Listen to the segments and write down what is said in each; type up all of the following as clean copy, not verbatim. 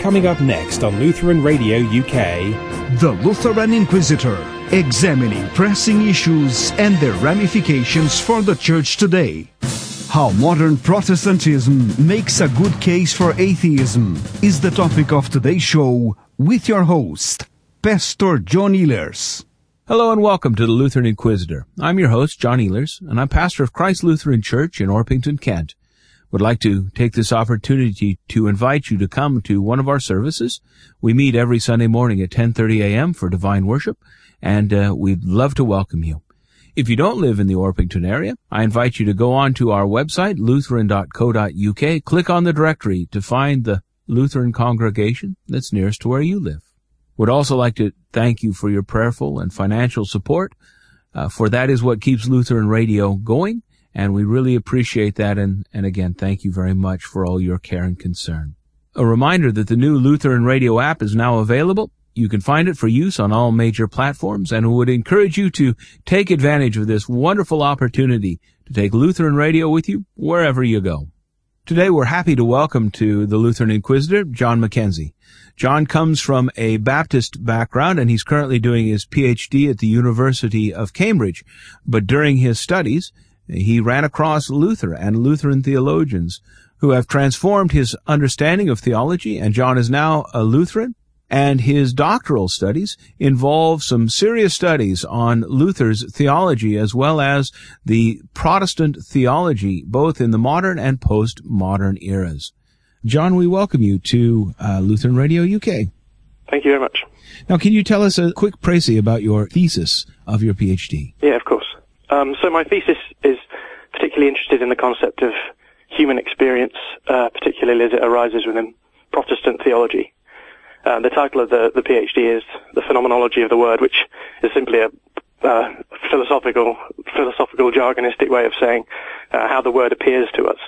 Coming up next on Lutheran Radio UK, The Lutheran Inquisitor, examining pressing issues and their ramifications for the Church today. How modern Protestantism makes a good case for atheism is the topic of today's show with your host, Pastor John Ehlers. Hello and welcome to the Lutheran Inquisitor. I'm your host, John Ehlers, and I'm pastor of Christ Lutheran Church in Orpington, Kent. Would like to take this opportunity to invite you to come to one of our services. We meet every Sunday morning at 10:30 a.m. for divine worship, and we'd love to welcome you. If you don't live in the Orpington area, I invite you to go on to our website, lutheran.co.uk, click on the directory to find the Lutheran congregation that's nearest to where you live. Would also like to thank you for your prayerful and financial support, for that is what keeps Lutheran Radio going, and we really appreciate that, and again, thank you very much for all your care and concern. A reminder that the new Lutheran Radio app is now available. You can find it for use on all major platforms, and would encourage you to take advantage of this wonderful opportunity to take Lutheran Radio with you wherever you go. Today we're happy to welcome to the Lutheran Inquisitor, John Mackenzie. John comes from a Baptist background, and he's currently doing his PhD at the University of Cambridge. But during his studies, he ran across Luther and Lutheran theologians who have transformed his understanding of theology, and John is now a Lutheran. And his doctoral studies involve some serious studies on Luther's theology as well as the Protestant theology, both in the modern and post-modern eras. John, we welcome you to Lutheran Radio UK. Thank you very much. Now, can you tell us a quick précis about your thesis of your PhD? Yeah, of course. So my thesis is particularly interested in the concept of human experience, particularly as it arises within Protestant theology. The title of the PhD is The Phenomenology of the Word, which is simply a philosophical jargonistic way of saying how the Word appears to us.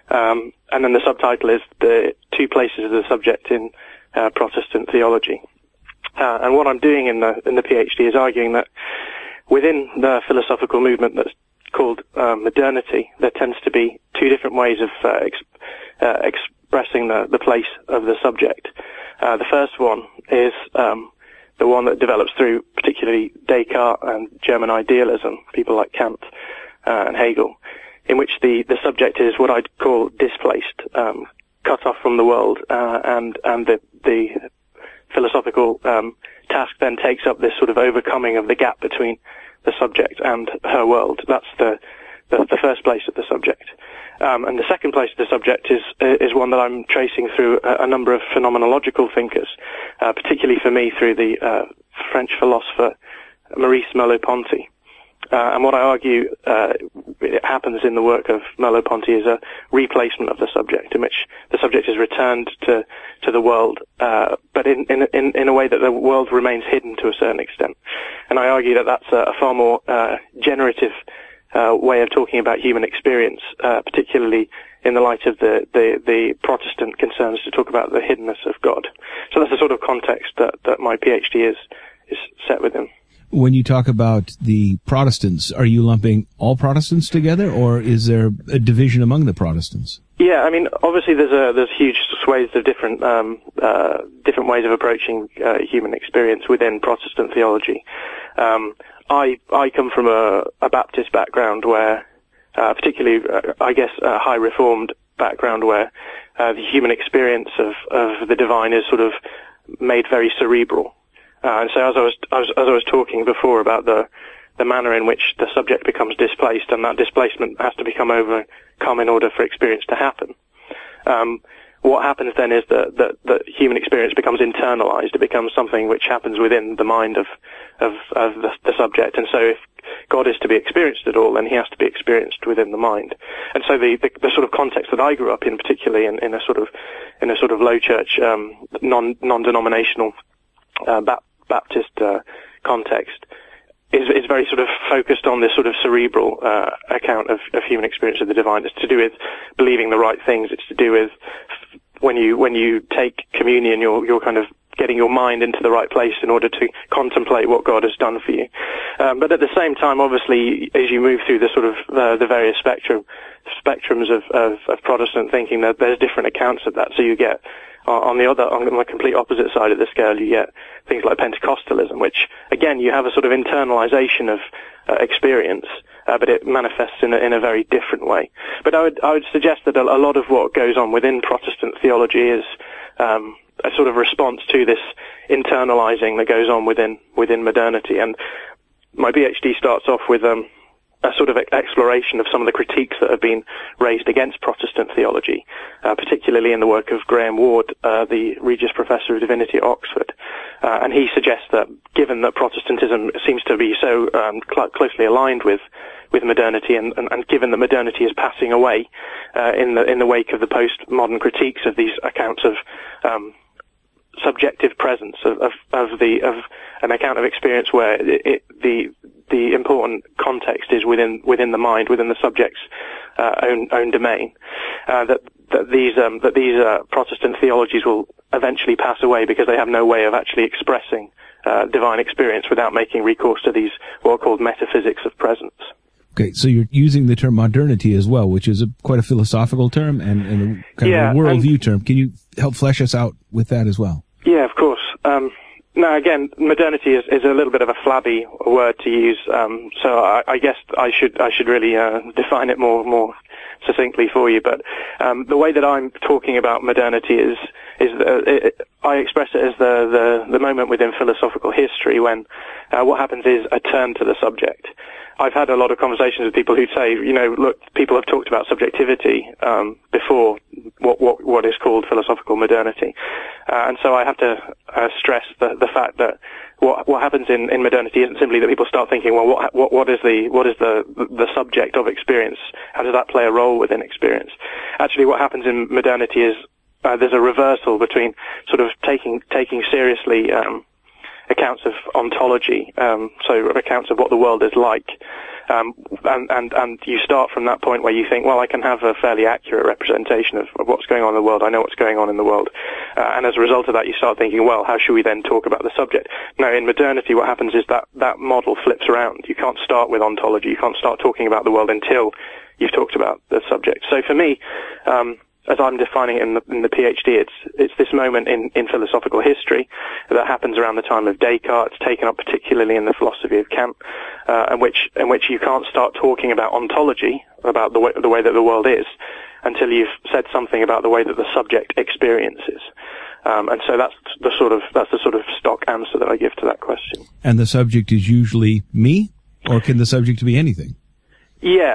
And then the subtitle is The Two Places of the Subject in Protestant Theology. And what I'm doing in the PhD is arguing that within the philosophical movement that's called modernity, there tends to be two different ways of expressing the place of the subject. The first one is the one that develops through particularly Descartes and German idealism, people like Kant and Hegel, in which the subject is what I'd call displaced, cut off from the world, and the philosophical task then takes up this sort of overcoming of the gap between the subject and her world. That's the first place of the subject. And the second place of the subject is one that I'm tracing through a number of phenomenological thinkers, particularly for me through the French philosopher Maurice Merleau-Ponty. And what I argue it happens in the work of Merleau-Ponty is a replacement of the subject, in which the subject is returned to the world, but in a way that the world remains hidden to a certain extent. And I argue that that's a far more generative way of talking about human experience, particularly in the light of the Protestant concerns to talk about the hiddenness of God. So that's the sort of context that my PhD is set within. When you talk about the Protestants, are you lumping all Protestants together, or is there a division among the Protestants? Yeah, I mean, obviously there's huge swathes of different ways of approaching human experience within Protestant theology. I come from a Baptist background where, particularly, I guess, a high Reformed background where the human experience of the divine is sort of made very cerebral. And so as I was talking before about the manner in which the subject becomes displaced, and that displacement has to become overcome in order for experience to happen. What happens then is that human experience becomes internalized. It becomes something which happens within the mind of the subject. And so if God is to be experienced at all, then he has to be experienced within the mind. And so the sort of context that I grew up in, particularly in a sort of low church, non-denominational, Baptist context, is very sort of focused on this sort of cerebral account of human experience of the divine. It's to do with believing the right things. It's to do with when you take communion, you're kind of getting your mind into the right place in order to contemplate what God has done for you. But at the same time, obviously, as you move through the sort of the various spectrums of Protestant thinking, there's different accounts of that. So you get on the complete opposite side of the scale, you get things like Pentecostalism, which again you have a sort of internalization of experience, but it manifests in a very different way. But I would suggest that a lot of what goes on within Protestant theology is a sort of response to this internalizing that goes on within modernity. And my PhD starts off with a sort of exploration of some of the critiques that have been raised against Protestant theology, particularly in the work of Graham Ward, the Regius Professor of Divinity at Oxford. And he suggests that given that Protestantism seems to be so closely aligned with modernity, and given that modernity is passing away in the wake of the postmodern critiques of these accounts of subjective presence of an account of experience where the important context is within the mind, within the subject's own domain, that these Protestant theologies will eventually pass away because they have no way of actually expressing divine experience without making recourse to these what are called metaphysics of presence. Okay, so you're using the term modernity as well, which is quite a philosophical term and a kind of a worldview term. Can you help flesh us out with that as well? Yeah, of course. Now, again, modernity is a little bit of a flabby word to use, so I guess I should really define it more succinctly for you. But the way that I'm talking about modernity is I express it as the moment within philosophical history when what happens is a turn to the subject. I've had a lot of conversations with people who say, look, people have talked about subjectivity before what is called philosophical modernity, and so I have to stress the fact that what happens in modernity isn't simply that people start thinking, well, what is the subject of experience? How does that play a role within experience? Actually, what happens in modernity is there's a reversal between sort of taking seriously accounts of ontology, so accounts of what the world is like, and you start from that point where you think, well, I can have a fairly accurate representation of what's going on in the world. I know what's going on in the world, and as a result of that, you start thinking, well, how should we then talk about the subject? Now, in modernity, what happens is that model flips around. You can't start with ontology. You can't start talking about the world until you've talked about the subject. So for me, as I'm defining it in the PhD, it's this moment in philosophical history that happens around the time of Descartes. It's taken up particularly in the philosophy of Kant, in which you can't start talking about ontology, about the way that the world is, until you've said something about the way that the subject experiences. And so that's the sort of stock answer that I give to that question. And the subject is usually me, or can the subject be anything? Yeah.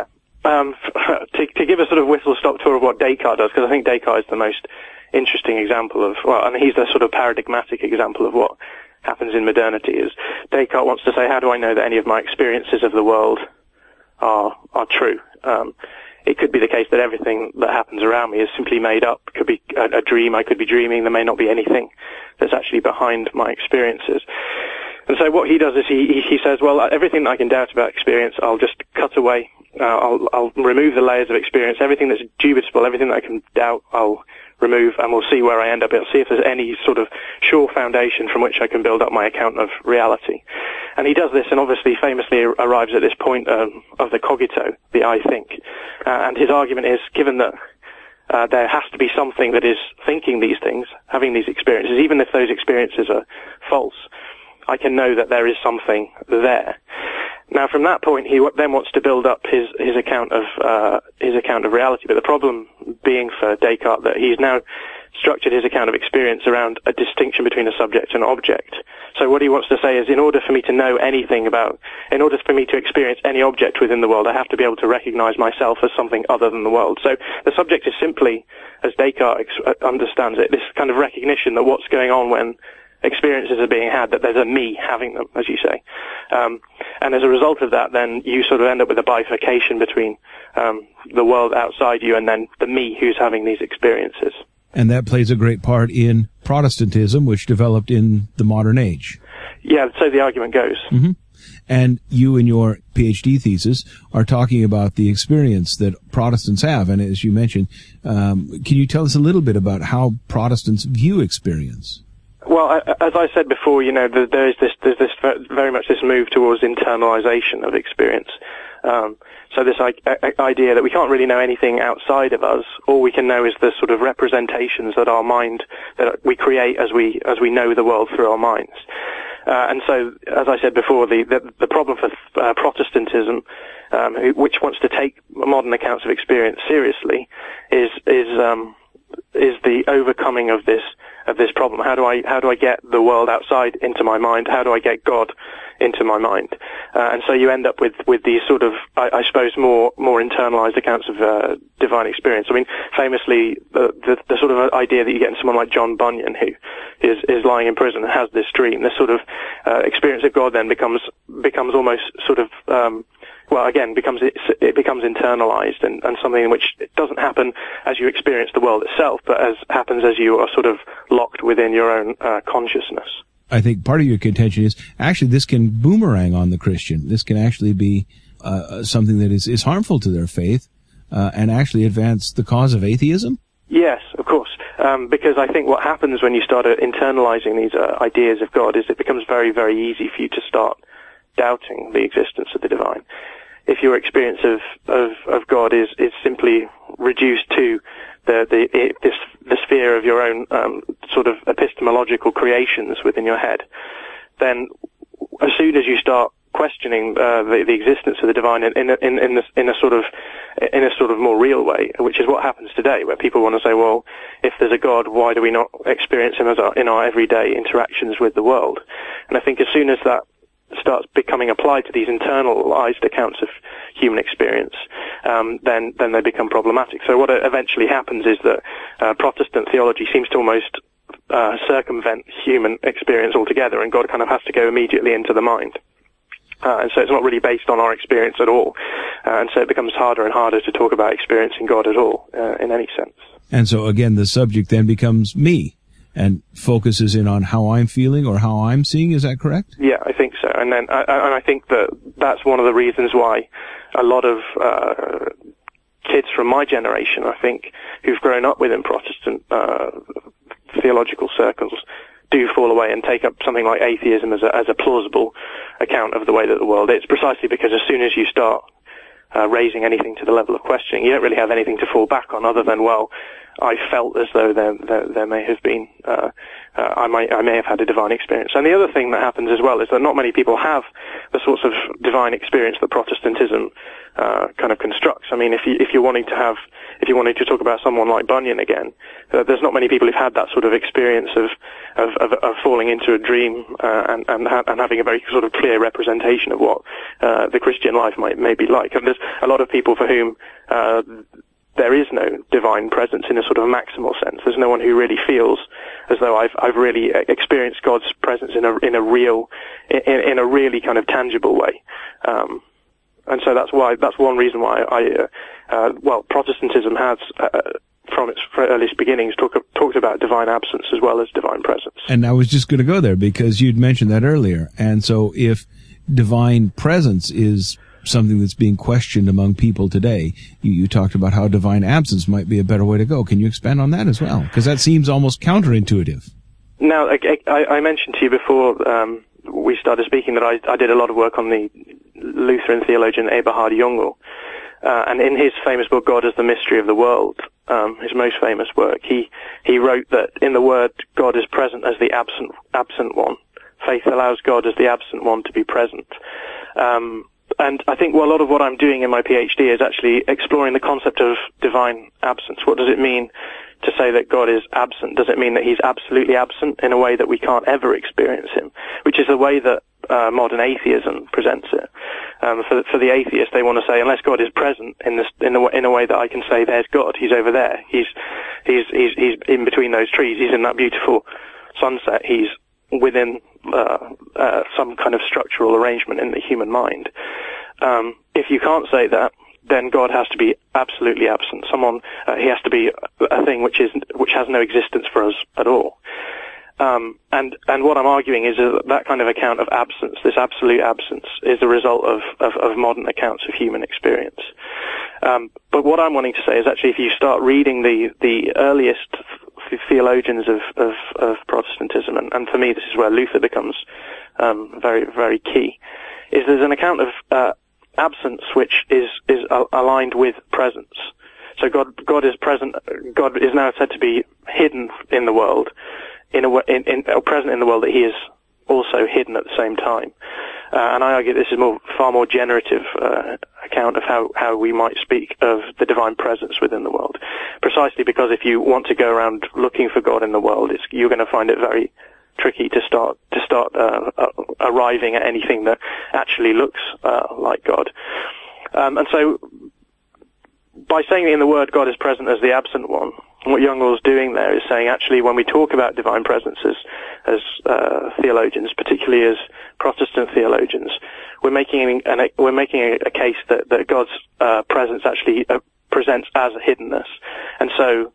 To give a sort of whistle-stop tour of what Descartes does, because I think Descartes is the most interesting example of, and he's the sort of paradigmatic example of what happens in modernity, is Descartes wants to say, how do I know that any of my experiences of the world are true? It could be the case that everything that happens around me is simply made up. It could be a dream. I could be dreaming. There may not be anything that's actually behind my experiences. And so what he does is he says, well, everything that I can doubt about experience, I'll just cut away. I'll remove the layers of experience. Everything that's dubitable, everything that I can doubt, I'll remove, and we'll see where I end up. I'll see if there's any sort of sure foundation from which I can build up my account of reality. And he does this, and obviously famously arrives at this point of the cogito, the I think. And his argument is, given that there has to be something that is thinking these things, having these experiences, even if those experiences are false, I can know that there is something there. Now, from that point, he then wants to build up his account of reality. But the problem being for Descartes that he's now structured his account of experience around a distinction between a subject and object. So what he wants to say is, in order for me to know anything in order for me to experience any object within the world, I have to be able to recognize myself as something other than the world. So the subject is simply, as Descartes understands it, this kind of recognition that what's going on when experiences are being had, that there's a me having them, as you say. And as a result of that, then you sort of end up with a bifurcation between the world outside you and then the me who's having these experiences. And that plays a great part in Protestantism, which developed in the modern age. Yeah, so the argument goes. Mm-hmm. And you, in your PhD thesis, are talking about the experience that Protestants have. And as you mentioned, can you tell us a little bit about how Protestants view experience? Well, as I said before, there's this very much this move towards internalization of experience. So this idea that we can't really know anything outside of us. All we can know is the sort of representations that our mind, that we create as we know the world through our minds. And so, as I said before, the problem for Protestantism, which wants to take modern accounts of experience seriously, is the overcoming of this problem. How do I get the world outside into my mind? How do I get God into my mind? And so you end up with these sort of, I suppose, more internalized accounts of divine experience. I mean, famously, the sort of idea that you get in someone like John Bunyan, who is lying in prison and has this dream, this sort of experience of God then becomes almost sort of it becomes internalized and something in which it doesn't happen as you experience the world itself, but happens as you are sort of locked within your own consciousness. I think part of your contention is actually this can boomerang on the Christian. This can actually be something that is harmful to their faith and actually advance the cause of atheism? Yes, of course. Because I think what happens when you start internalizing these ideas of God is it becomes very, very easy for you to start doubting the existence of the divine. If your experience of God is simply reduced to the sphere of your own sort of epistemological creations within your head, then as soon as you start questioning the existence of the divine in a sort of more real way, which is what happens today, where people want to say, well, if there's a God, why do we not experience him in our everyday interactions with the world? And I think as soon as that starts becoming applied to these internalized accounts of human experience, then they become problematic. So what eventually happens is that Protestant theology seems to almost circumvent human experience altogether, and God kind of has to go immediately into the mind. And so it's not really based on our experience at all. And so it becomes harder and harder to talk about experiencing God at all, in any sense. And so again, the subject then becomes me and focuses in on how I'm feeling or how I'm seeing. Is that correct? Yeah, I think so. And then, I think that's one of the reasons why a lot of kids from my generation, I think, who've grown up within Protestant theological circles, do fall away and take up something like atheism as a plausible account of the way that the world is, precisely because as soon as you start raising anything to the level of questioning, you don't really have anything to fall back on other than, well, I felt as though there may have been, I may have had a divine experience. And the other thing that happens as well is that not many people have the sorts of divine experience that Protestantism kind of constructs. I mean, if you're wanting to talk about someone like Bunyan again, there's not many people who've had that sort of experience of falling into a dream and having a very sort of clear representation of what the Christian life may be like. And there's a lot of people for whom there is no divine presence in a sort of maximal sense. There's no one who really feels as though I've really experienced God's presence in a really kind of tangible way. And so that's one reason why Protestantism has, from its earliest beginnings, talked about divine absence as well as divine presence. And I was just going to go there because you'd mentioned that earlier. And so if divine presence is something that's being questioned among people today, you talked about how divine absence might be a better way to go. Can you expand on that as well? Because that seems almost counterintuitive. Now, I mentioned to you before we started speaking that I did a lot of work on the Lutheran theologian Eberhard Jungel, and in his famous book God as the Mystery of the World, his most famous work, he wrote that in the Word God is present as the absent one. Faith allows God as the absent one to be present. And I think a lot of what I'm doing in my PhD is actually exploring the concept of divine absence. What does it mean to say that God is absent? Does it mean that he's absolutely absent in a way that we can't ever experience him? Which is the way that modern atheism presents it. For the atheist, they want to say, unless God is present in a way that I can say, there's God, he's over there, he's in between those trees, he's in that beautiful sunset, he's within some kind of structural arrangement in the human mind. If you can't say that, then God has to be absolutely absent. He has to be a thing which has no existence for us at all. And what I'm arguing is that kind of account of absence, this absolute absence, is the result of modern accounts of human experience. But what I'm wanting to say is actually if you start reading the earliest theologians of Protestantism, and for me this is where Luther becomes very, very key, is there's an account of absence which is aligned with presence. So God is present. God is now said to be hidden in the world, or present in the world, that he is also hidden at the same time. And I argue this is far more generative account of how we might speak of the divine presence within the world. Precisely because if you want to go around looking for God in the world, you're going to find it very tricky to start arriving at anything that actually looks like God. And so, by saying in the Word God is present as the absent one, what Youngall's doing there is saying, actually, when we talk about divine presence as theologians, particularly as Protestant theologians, we're making a case that God's presence actually presents as a hiddenness, and so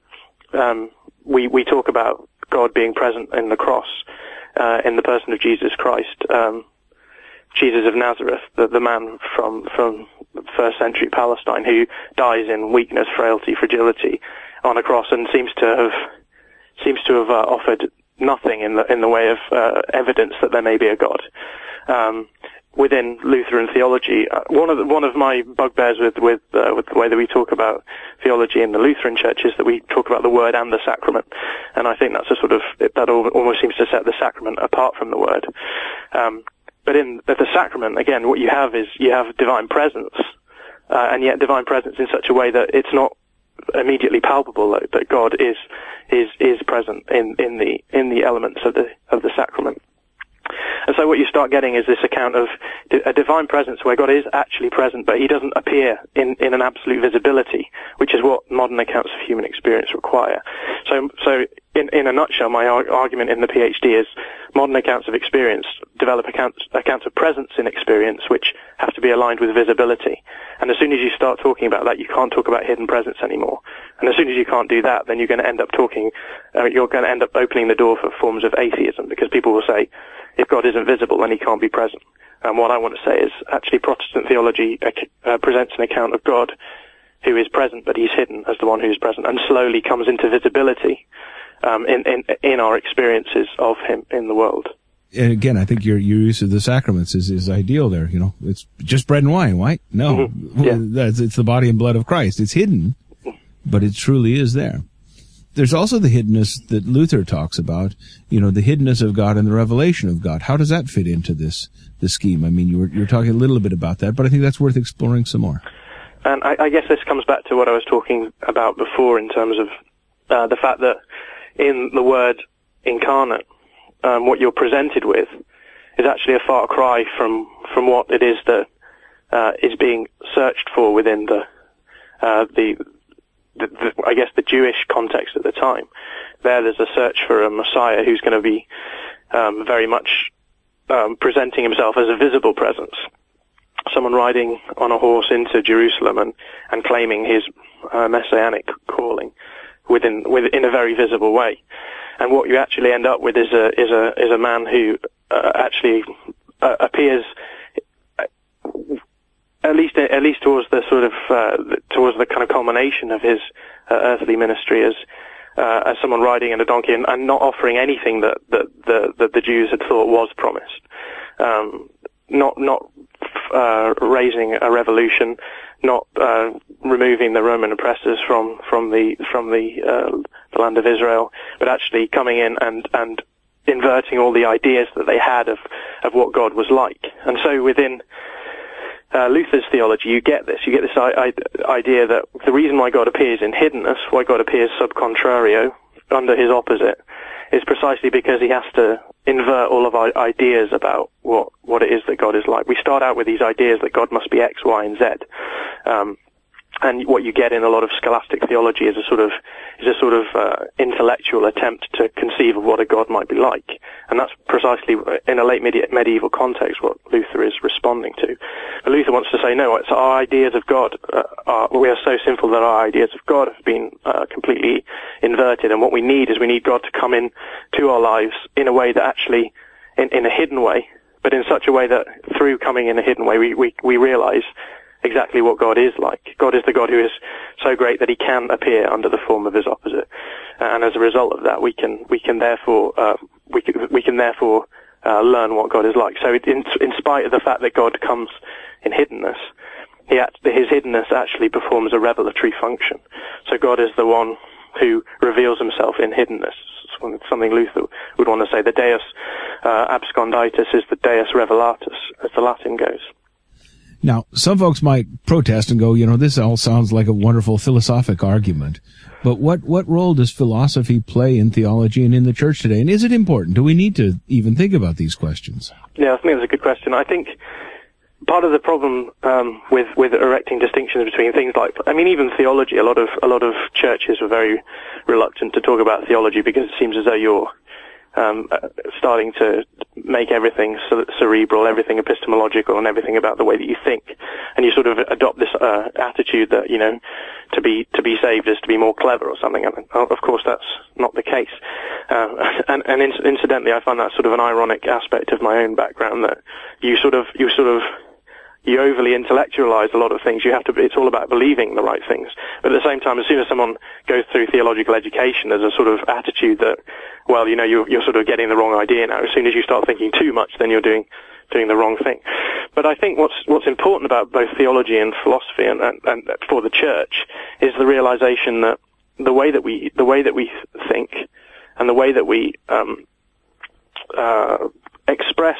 we talk about God being present in the cross, in the person of Jesus Christ, Jesus of Nazareth, the man from first century Palestine who dies in weakness, frailty, fragility on a cross, and seems to have offered nothing in the way of evidence that there may be a God. Within Lutheran theology, one of my bugbears with the way that we talk about theology in the Lutheran Church is that we talk about the Word and the sacrament, and I think that's that almost seems to set the sacrament apart from the Word. But in the sacrament, again, what you have is divine presence, and yet divine presence in such a way that it's not immediately palpable, that God is present in the elements of the sacrament. And so what you start getting is this account of a divine presence where God is actually present, but he doesn't appear in an absolute visibility, which is what modern accounts of human experience require. So in a nutshell, my argument in the PhD is modern accounts of experience develop accounts of presence in experience which have to be aligned with visibility. And as soon as you start talking about that, you can't talk about hidden presence anymore. And as soon as you can't do that, then you're going to end up opening the door for forms of atheism, because people will say, if God isn't visible, then he can't be present. And what I want to say is, actually, Protestant theology presents an account of God who is present, but he's hidden as the one who is present, and slowly comes into visibility in our experiences of him in the world. And again, I think your use of the sacraments is ideal there. You know, it's just bread and wine, right? No, it's the body and blood of Christ. It's hidden, but it truly is there. There's also the hiddenness that Luther talks about, the hiddenness of God and the revelation of God. How does that fit into this scheme? I mean, you're talking a little bit about that, but I think that's worth exploring some more. And I guess this comes back to what I was talking about before in terms of the fact that in the Word incarnate, what you're presented with is actually a far cry from what it is that is being searched for within I guess the Jewish context at the time. There's a search for a Messiah who's going to be very much presenting himself as a visible presence, someone riding on a horse into Jerusalem and claiming his messianic calling within a very visible way. And what you actually end up with is a man who actually appears, at least towards the sort of towards the kind of culmination of his earthly ministry, as someone riding in a donkey and not offering anything that the Jews had thought was promised, not raising a revolution, not removing the Roman oppressors from the land of Israel, but actually coming in and inverting all the ideas that they had of what God was like. And so within Luther's theology, you get this idea that the reason why God appears in hiddenness, why God appears sub contrario, under his opposite, is precisely because he has to invert all of our ideas about what it is that God is like. We start out with these ideas that God must be X, Y, and Z. And what you get in a lot of scholastic theology is a sort of intellectual attempt to conceive of what a God might be like, and that's precisely in a late medieval context what Luther is responding to. But Luther wants to say, no, it's our ideas of God. We are so sinful that our ideas of God have been completely inverted, and what we need is God to come in to our lives in a way that actually, in a hidden way, but in such a way that through coming in a hidden way, we realize exactly what God is like. God is the God who is so great that he can appear under the form of his opposite. And as a result of that, we can therefore learn what God is like. So in spite of the fact that God comes in hiddenness, his hiddenness actually performs a revelatory function. So God is the one who reveals himself in hiddenness. It's something Luther would want to say. The Deus absconditus is the Deus revelatus, as the Latin goes. Now, some folks might protest and go, this all sounds like a wonderful philosophic argument. But what role does philosophy play in theology and in the church today? And is it important? Do we need to even think about these questions? Yeah, I think that's a good question. I think part of the problem with erecting distinctions between things like, even theology, a lot of churches are very reluctant to talk about theology because it seems as though you're starting to make everything cerebral, everything epistemological, and everything about the way that you think, and you sort of adopt this attitude that to be saved is to be more clever or something. And of course, that's not the case. And incidentally, I find that sort of an ironic aspect of my own background, that you overly intellectualize a lot of things. It's all about believing the right things. But at the same time, as soon as someone goes through theological education, there's a sort of attitude that, well, you're sort of getting the wrong idea now. As soon as you start thinking too much, then you're doing the wrong thing. But I think what's important about both theology and philosophy and for the church is the realization that the way that we think and the way that we express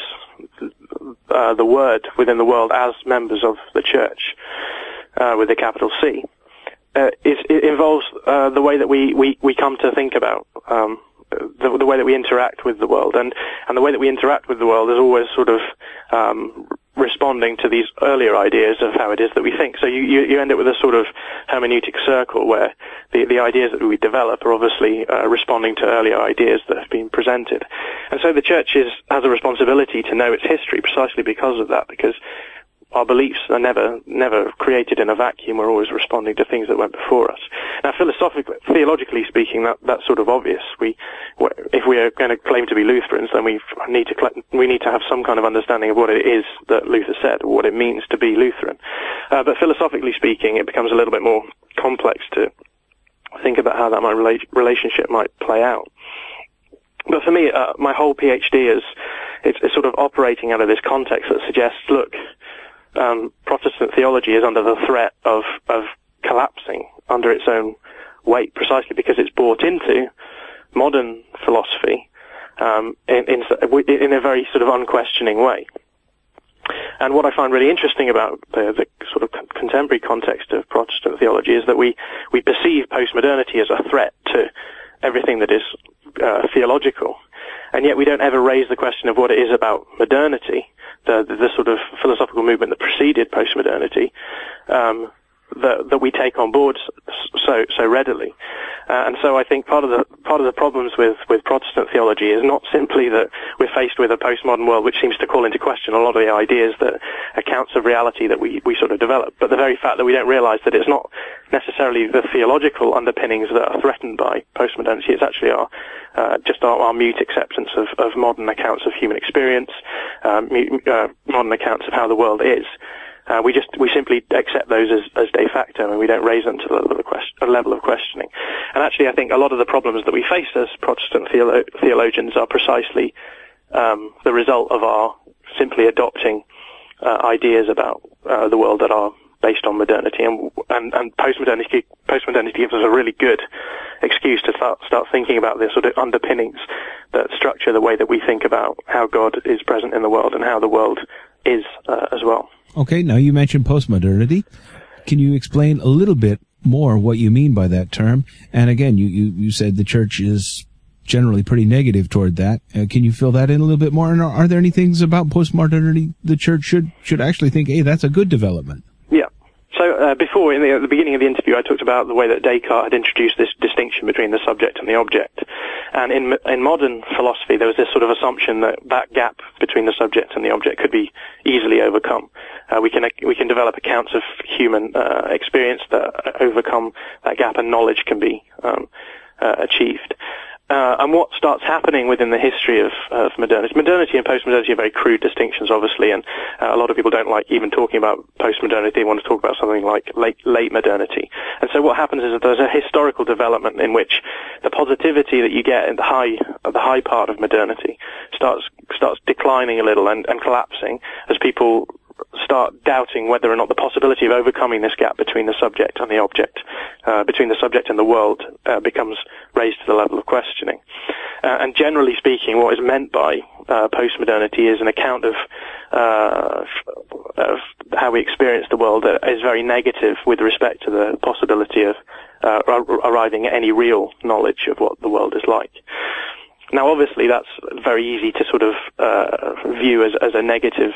the word within the world as members of the church, with a capital C, it involves the way that we come to think about the way that we interact with the world, and the way that we interact with the world is always sort of responding to these earlier ideas of how it is that we think. So you end up with a sort of hermeneutic circle where the ideas that we develop are obviously responding to earlier ideas that have been presented. And so the church has a responsibility to know its history precisely because of that, because our beliefs are never created in a vacuum. We're always responding to things that went before us. Now, theologically speaking, that's sort of obvious. If we are going to claim to be Lutherans, then we need to have some kind of understanding of what it is that Luther said, or what it means to be Lutheran. But philosophically speaking, it becomes a little bit more complex to think about how that relationship might play out. But for me, my whole PhD is sort of operating out of this context that suggests, look, Protestant theology is under the threat of collapsing under its own weight, precisely because it's bought into modern philosophy in a very sort of unquestioning way. And what I find really interesting about the sort of contemporary context of Protestant theology is that we perceive postmodernity as a threat to everything that is theological, and yet we don't ever raise the question of what it is about modernity, the sort of philosophical movement that preceded postmodernity, that we take on board so readily. And so I think part of the problems with Protestant theology is not simply that we're faced with a postmodern world which seems to call into question a lot of the ideas, that accounts of reality that we sort of develop, but the very fact that we don't realize that it's not necessarily the theological underpinnings that are threatened by postmodernity. It's actually our mute acceptance of modern accounts of human experience, modern accounts of how the world is. We simply accept those as de facto, and we don't raise them to the level of questioning. And actually, I think a lot of the problems that we face as Protestant theologians are precisely the result of our simply adopting ideas about the world that are based on modernity, and postmodernity gives us a really good excuse to start thinking about the sort of underpinnings that structure the way that we think about how God is present in the world and how the world is as well. Okay, now you mentioned postmodernity. Can you explain a little bit more what you mean by that term? And again, you said the church is generally pretty negative toward that. Can you fill that in a little bit more? And are there any things about postmodernity the church should actually think, hey, that's a good development? Yeah. So before, at the beginning of the interview, I talked about the way that Descartes had introduced this distinction between the subject and the object. And in modern philosophy, there was this sort of assumption that gap between the subject and the object could be easily overcome. We can develop accounts of human experience that overcome that gap, and knowledge can be achieved. And what starts happening within the history of modernity. Modernity and postmodernity are very crude distinctions, obviously, and a lot of people don't like even talking about postmodernity. They want to talk about something like late modernity. And so what happens is that there's a historical development in which the positivity that you get in the high part of modernity starts declining a little and collapsing as people start doubting whether or not the possibility of overcoming this gap between the subject and the object, between the subject and the world, becomes raised to the level of questioning. And generally speaking, what is meant by postmodernity is an account of how we experience the world that is very negative with respect to the possibility of arriving at any real knowledge of what the world is like. Now, obviously, that's very easy to sort of view as a negative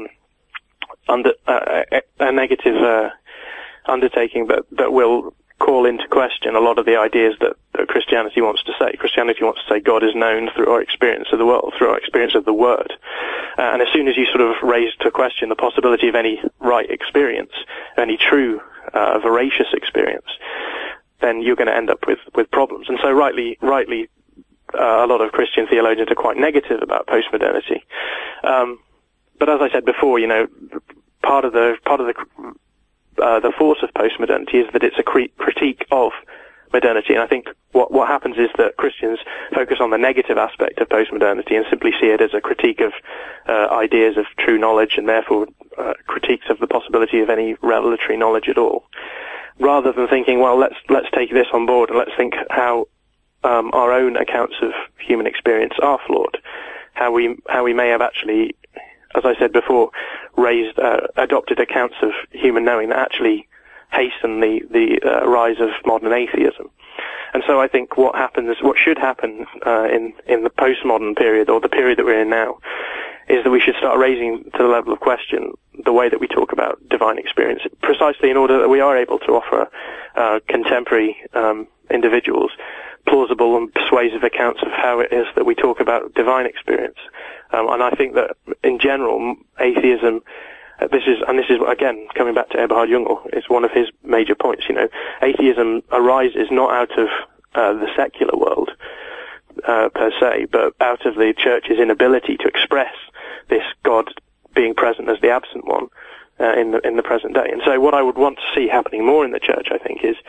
undertaking that will call into question a lot of the ideas that Christianity wants to say. Christianity wants to say God is known through our experience of the world, through our experience of the Word. And as soon as you sort of raise to question the possibility of any right experience, any true, veracious experience, then you're going to end up with problems. And so rightly, a lot of Christian theologians are quite negative about postmodernity. But as I said before, part of the force of postmodernity is that it's a critique of modernity. And I think what happens is that Christians focus on the negative aspect of postmodernity and simply see it as a critique of ideas of true knowledge and therefore critiques of the possibility of any revelatory knowledge at all, rather than thinking, well, let's take this on board and let's think how our own accounts of human experience are flawed, how we may have actually, as I said before, adopted accounts of human knowing that actually hasten the rise of modern atheism. And so I think what should happen in the postmodern period, or the period that we're in now, is that we should start raising to the level of question the way that we talk about divine experience, precisely in order that we are able to offer contemporary individuals plausible and persuasive accounts of how it is that we talk about divine experience. And I think that in general, atheism, this is again coming back to Eberhard Jungel, it's one of his major points. Atheism arises not out of the secular world per se, but out of the church's inability to express this God being present as the absent one in the present day. And so, what I would want to see happening more in the church, I think, is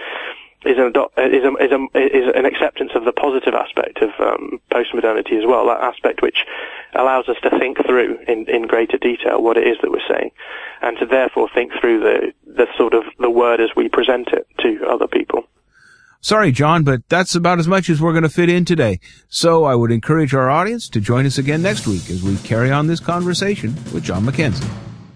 an acceptance of the positive aspect of postmodernity as well, that aspect which allows us to think through in greater detail what it is that we're saying, and to therefore think through the sort of the word as we present it to other people. Sorry, John, but that's about as much as we're going to fit in today. So I would encourage our audience to join us again next week as we carry on this conversation with John Mackenzie.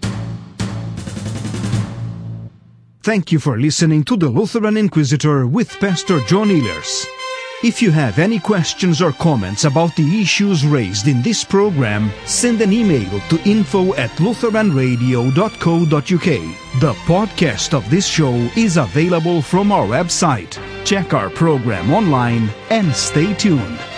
Thank you for listening to the Lutheran Inquisitor with Pastor John Ehlers. If you have any questions or comments about the issues raised in this program, send an email to info@lutheranradio.co.uk. The podcast of this show is available from our website. Check our program online and stay tuned.